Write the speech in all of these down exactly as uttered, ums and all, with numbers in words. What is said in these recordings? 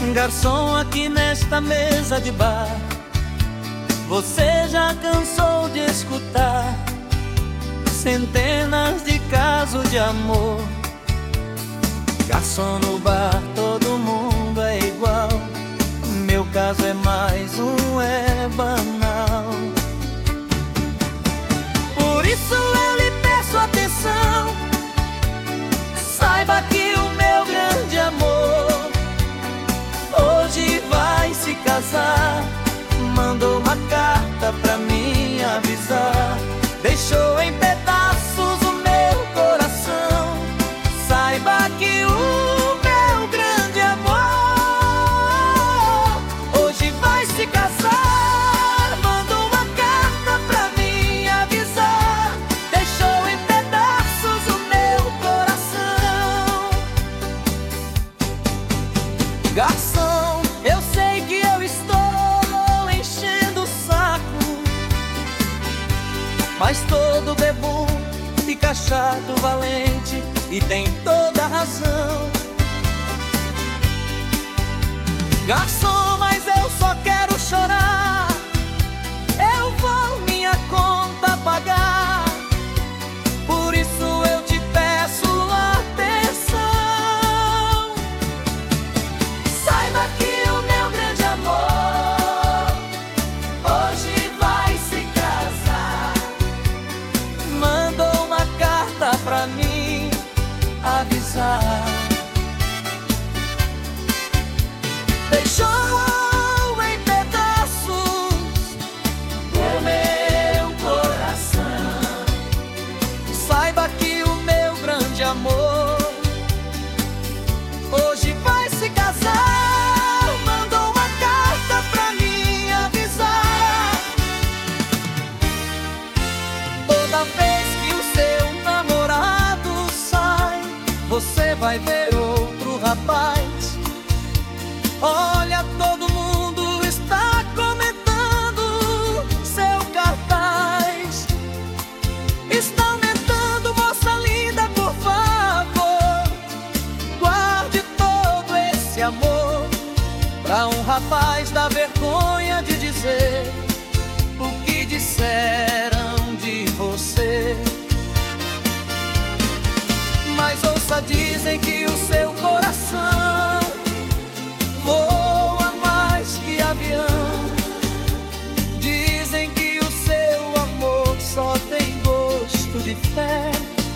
Garçom, aqui nesta mesa de bar, você já cansou de escutar centenas de casos de amor. Garçom, no bar todo mundo é igual, meu caso é mais um, é banal. Por isso eu lhe peço atenção, saiba que o meu grande amor hoje vai se casar. Mandou uma carta pra mim avisar, deixou em pedaços o meu coração. Saiba que o meu grande amor hoje vai se casar. Mandou uma carta pra mim avisar, deixou em pedaços o meu coração. Garçom, eu sei que eu estou enchendo o saco, mas todo bebum fica chato, valente, e tem toda a razão. Garçom, mas eu só quero chorar, eu vou minha conta pagar. Por isso eu te peço atenção, saiba que o meu grande amor hoje vai se casar. Mandou uma carta pra mim avisar, deixou em pedaços o meu coração. Saiba que o meu grande amor hoje vai se casar. Mandou uma carta pra mim avisar, toda vez que o seu namorado sai, você vai ver outro rapaz. Olha, todo mundo está comentando seu cartaz. Está aumentando, moça linda, por favor, guarde todo esse amor. Pra um rapaz dá vergonha de dizer o que disseram de você. Mas ouça, dizem que o seu coração voa mais que avião. Dizem que o seu amor só tem gosto de fé.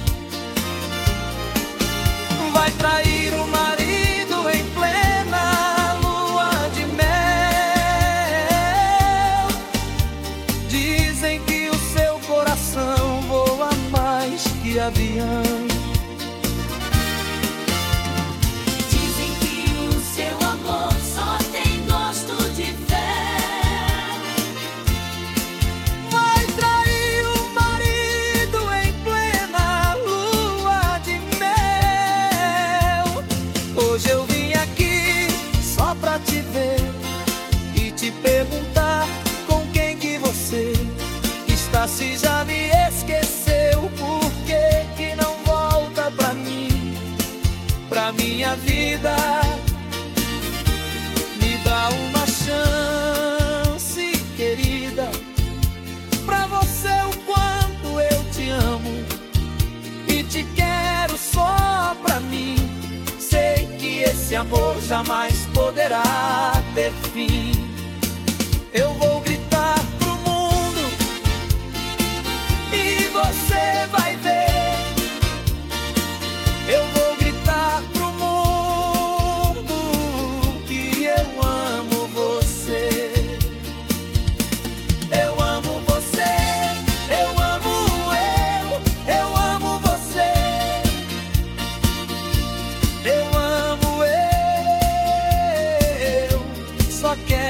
Vai trair o marido em plena lua de mel. Dizem que o seu coração voa mais que avião. Hoje eu vim aqui só pra te ver e te perguntar com quem que você está. Se já me esqueceu, por que que não volta pra mim, pra minha vida? Me dá uma chance, querida, pra você o quanto eu te amo e te quero só pra mim. Sei que esse amor jamais poderá ter fim. Eu vou gritar pro mundo e você vai ver. Eu vou gritar pro mundo que eu amo você. Eu amo você, eu amo eu, eu amo você. Eu amo eu, só quero